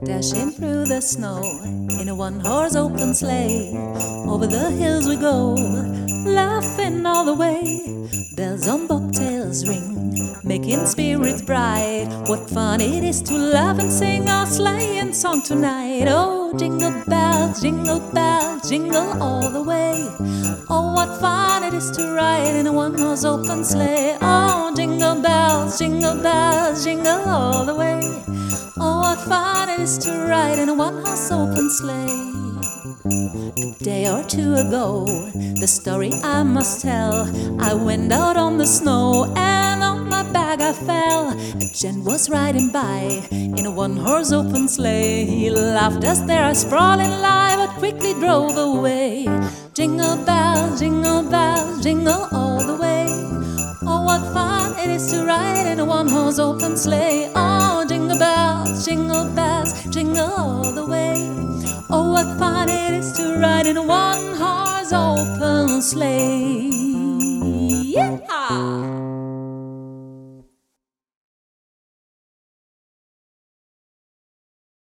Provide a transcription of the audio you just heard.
Dashing through the snow in a one-horse open sleigh. Over the hills we go, laughing all the way. Bells on bobtails ring, making spirits bright. What fun it is to laugh and sing our sleighing song tonight. Oh, jingle bells, jingle all the way. Oh, what fun it is to ride in a one-horse open sleigh. Oh, jingle bells, jingle all the way. Oh, what fun it is to ride in a one-horse open sleigh. A day or two ago, the story I must tell. I went out on the snow and on my back I fell. A gent was riding by in a one-horse open sleigh. He laughed as there I sprawled in lie, but quickly drove away. Jingle bells, jingle all the way. Oh, what fun it is to ride in a one-horse open sleigh. Oh, jingle bells, jingle all the way. Oh, what fun it is to ride in a one-horse open sleigh.